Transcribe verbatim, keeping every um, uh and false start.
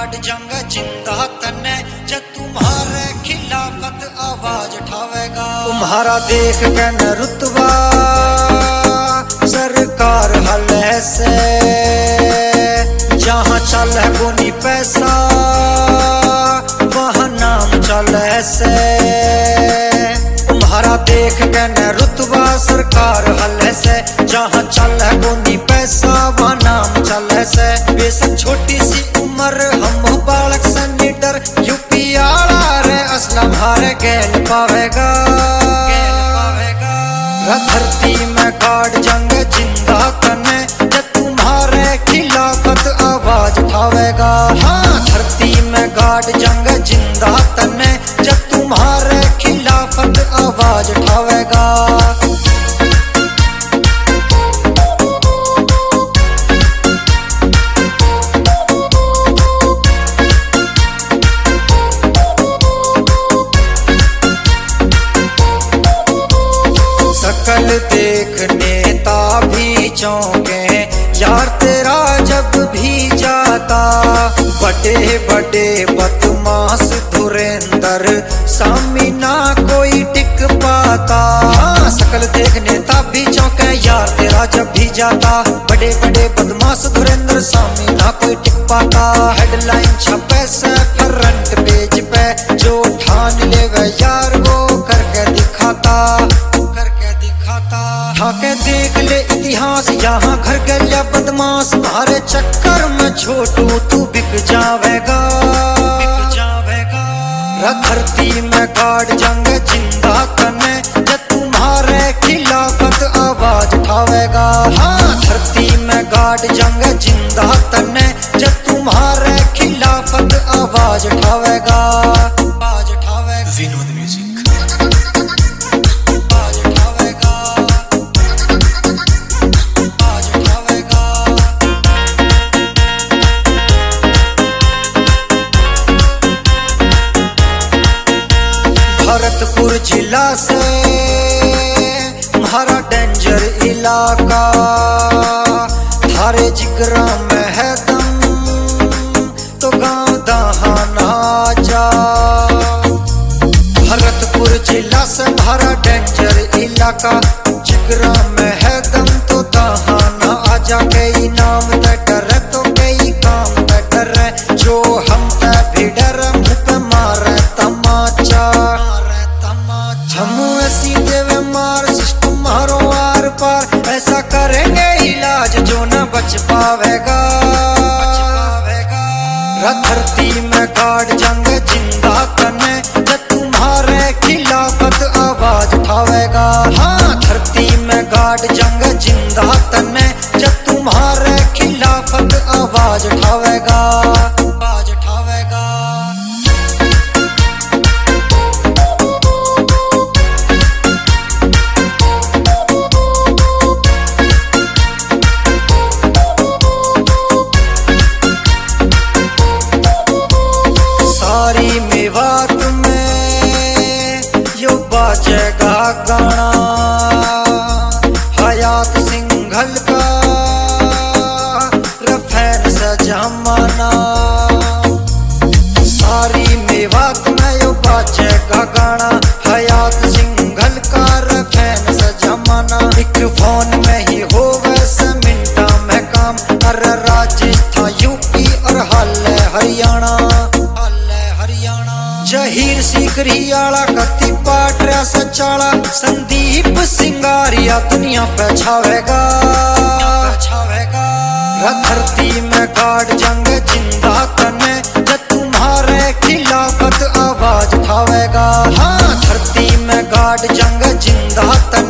गाड़ जंग जिंदा तने जब तुम्हारे खिलाफत आवाज उठावेगा। तुम्हारा देख के न रुतबा सरकार हले से, जहाँ चल है गोनी पैसा वहाँ नाम चले से। तुम्हारा देख के न रुतबा सरकार हले से, जहाँ चल है गोनी पैसा वहाँ नाम चले से। बेशक छोटी सी उम्र हम बालक से निडर, यूपी आला रे असलम हारे गेल पावेगा, गेल पावेगा। धरती में गाड़ जंग जिंदा तने जब तुम्हारे खिलाफत आवाज उठावेगा। हाँ धरती में गाड़ जंग जिंदा तने जब तुम्हारे खिलाफत आवाज उठावेगा। शकल देख नेता भी चौंके यार तेरा जब भी जाता। बड़े बड़े बदमाश धुरेंद्र सामी ना कोई टिक पाता। हाँ शकल देख नेता भी चौंके यार तेरा जब भी जाता। बड़े बड़े बदमाश धुरेंद्र सामी ना कोई टिक पाता। हेडलाइन छपे से फ्रंट पेज पे जो ठान ले वे यार वो करके दिखाता, के देख ले इतिहास यहाँ घर गया बदमाश। तुम्हारे चक्कर में छोटू तू बिक जावेगा, बिक जावेगा। धरती में गाड़ जंग जिंदा तने जब तुम्हारे खिलाफत आवाज उठावेगा। हाँ धरती में गाड़ जंग जिंदा तने जब तुम्हारे खिलाफत आवाज उठावेगा, आवाज उठावेगा। विनोद म्यूजिक भरतपुर जिला से हमारा डेंजर इलाका। थारे जिगरा में है दम तो गाँव दहाना जा। भरतपुर जिला से हमारा डेंजर इलाका। जिगरा में है दम तो दहाना आजा। कई नाम ते डर तो कई काम ते डर, जो हम ते भी डर मुँह पे मारे तमाचा। हम ऐसी देवे मार सिस्टम मारो आर पार, ऐसा करेंगे इलाज जो न बच पावेगा, बच पावेगा। धरती में गाड़ जंग जिंदा तने जब तुम्हारे खिलाफत आवाज उठावेगा। हाँ धरती में गाड़ जंग जिंदा तने जब तुम्हारे खिलाफत आवाज उठावेगा, आवाज उठावेगा। सारी मेवात में यो बाजेगा गाना हयात सिंघल का रफैन सा जमाना। सारी मेवात में यो बाजेगा गाना हयात सिंघल का रफैन सा जमाना। एक फोन में ही हो वैसे मिनटा में काम। अरे राजस्थान यूपी और हाल हरियाणा, जहीर सीकरियाला कत्ती पाटरा सचाला। संदीप सिंगारिया दुनिया पे छावेगा, छावेगा। धरती में गाड़ जंग जिंदा तने जब तुम्हारे खिलाफत आवाज उठावेगा। हाँ धरती में गाड़ जंग जिंदा तने